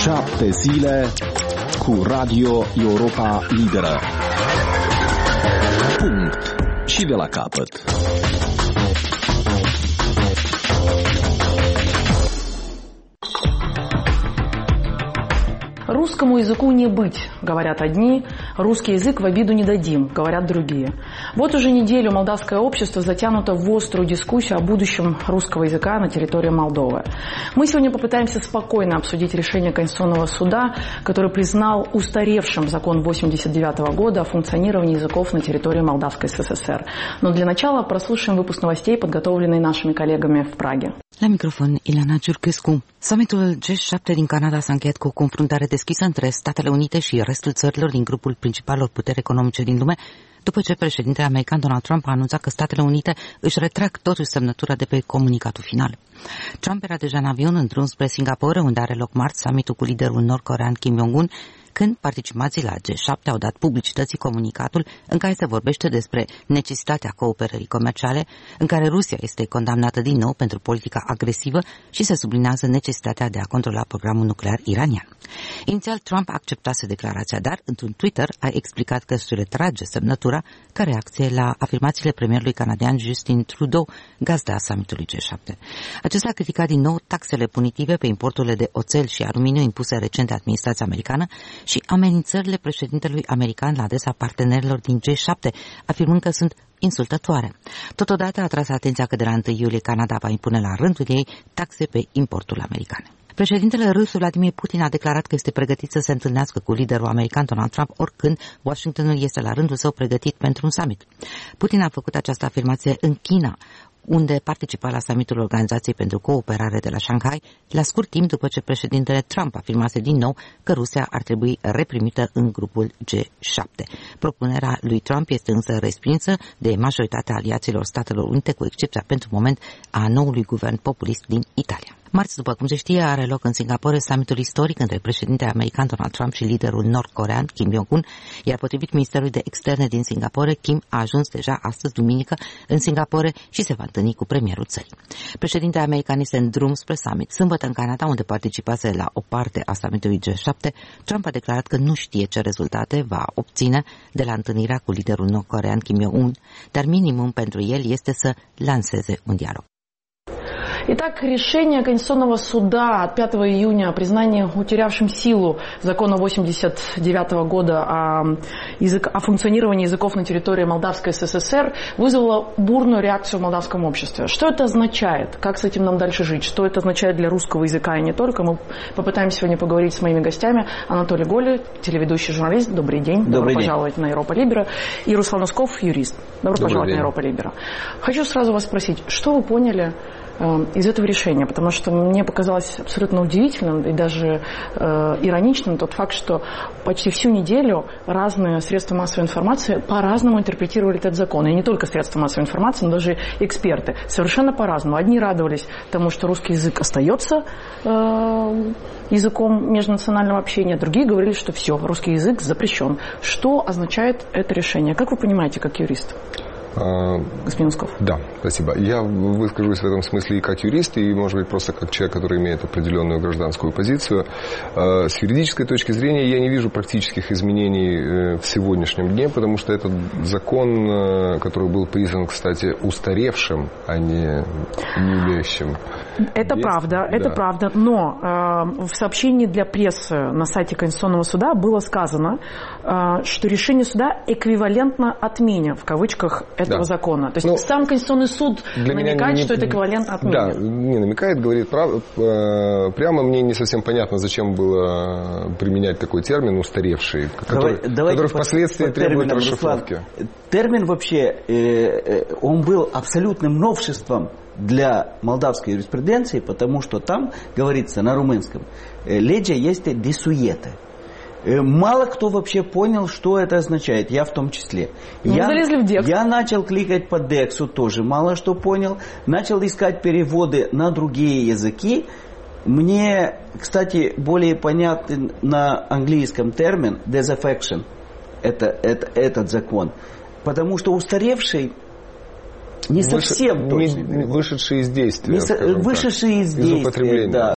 7 zile cu Radio Europa Liberă. Punct. Și de la capăt. Русскому языку не быть, говорят одни, русский язык в обиду не дадим, говорят другие. Вот уже неделю молдавское общество затянуто в острую дискуссию о будущем русского языка на территории Молдовы. Мы сегодня попытаемся спокойно обсудить решение Конституционного суда, который признал устаревшим закон 1989 года о функционировании языков на территории Молдавской ССР. Но для начала прослушаем выпуск новостей, подготовленный нашими коллегами в Праге. La microfon, Ileana Ciurchescu. Summitul G7 din Canada s-a încheiat cu o confruntare deschisă între Statele Unite și restul țărilor din grupul principalelor puteri economice din lume, după ce președintele american Donald Trump a anunțat că Statele Unite își retrag totuși semnătura de pe comunicatul final. Trump era deja în avion în drum spre Singapore, unde are loc marți summitul cu liderul nord-corean Kim Jong-un, când participanții la G7 au dat publicității comunicatul în care se vorbește despre necesitatea cooperării comerciale, în care Rusia este condamnată din nou pentru politica agresivă și se sublinează necesitatea de a controla programul nuclear iranian. Inițial, Trump acceptase declarația, dar într-un Twitter a explicat că își retrage semnătura ca reacție la afirmațiile premierului canadian Justin Trudeau, gazda summitului G7. Acesta a criticat din nou taxele punitive pe importurile de oțel și aluminiu impuse recent de administrația americană și amenințările președintelui american la adresa partenerilor din G7, afirmând că sunt insultătoare. Totodată a tras atenția că de la 1 iulie Canada va impune la rândul ei taxe pe importul american. Președintele rus Vladimir Putin a declarat că este pregătit să se întâlnească cu liderul american Donald Trump oricând Washingtonul este la rândul său pregătit pentru un summit. Putin a făcut această afirmație în China, unde participa la summitul Organizației pentru Cooperare de la Shanghai, la scurt timp după ce președintele Trump afirmase din nou că Rusia ar trebui reprimită în grupul G7. Propunerea lui Trump este însă respinsă de majoritatea aliaților Statelor Unite, cu excepția pentru moment a noului guvern populist din Italia. Marți, după cum se știe, are loc în Singapore summitul istoric între președintele american Donald Trump și liderul nord-corean Kim Jong-un, iar potrivit Ministerului de Externe din Singapore, Kim a ajuns deja astăzi, duminică, în Singapore și se va întâlni cu premierul țării. Președintele american este în drum spre summit. Sâmbătă, în Canada, unde participase la o parte a summitului G7, Trump a declarat că nu știe ce rezultate va obține de la întâlnirea cu liderul nord-corean Kim Jong-un, dar minimum pentru el este să lanseze un dialog. Итак, решение Конституционного суда от 5 июня о признании утерявшим силу закона 1989 года о функционировании языков на территории Молдавской ССР вызвало бурную реакцию в молдавском обществе. Что это означает? Как с этим нам дальше жить? Что это означает для русского языка и не только? Мы попытаемся сегодня поговорить с моими гостями. Анатолий Голи, телеведущий журналист. Добрый день. Добро пожаловать на Европа Либера. И Руслан Усков, юрист. Добро пожаловать на Европа Либера. Хочу сразу вас спросить, что вы поняли из этого решения, потому что мне показалось абсолютно удивительным и даже ироничным тот факт, что почти всю неделю разные средства массовой информации по-разному интерпретировали этот закон. И не только средства массовой информации, но даже эксперты. Совершенно по-разному. Одни радовались тому, что русский язык остается языком межнационального общения, другие говорили, что все, русский язык запрещен. Что означает это решение? Как вы понимаете, как юрист? Господин Усков. Да, спасибо. Я выскажусь в этом смысле и как юрист, и, может быть, просто как человек, который имеет определенную гражданскую позицию. С юридической точки зрения я не вижу практических изменений в сегодняшнем дне, потому что этот закон, который был признан, кстати, устаревшим, а не имеющим. Это правда, это правда. Но в сообщении для прессы на сайте Конституционного суда было сказано, что решение суда эквивалентно отмене, в кавычках, этого закона. То есть сам Конституционный суд намекает, что это эквивалент отмене. Да, не намекает, говорит прямо. Мне не совсем понятно, зачем было применять такой термин устаревший, который впоследствии требует расшифровки. Термин вообще, он был абсолютным новшеством для молдавской юриспруденции, потому что там говорится на румынском «legea este desuetă». Мало кто вообще понял, что это означает, я в том числе. Я начал кликать по Дексу, тоже мало что понял. Начал искать переводы на другие языки. Мне, кстати, более понятен на английском термин disaffection, этот закон. Потому что устаревший не совсем точно. Вышедший из действия. Вышедший из действия, да.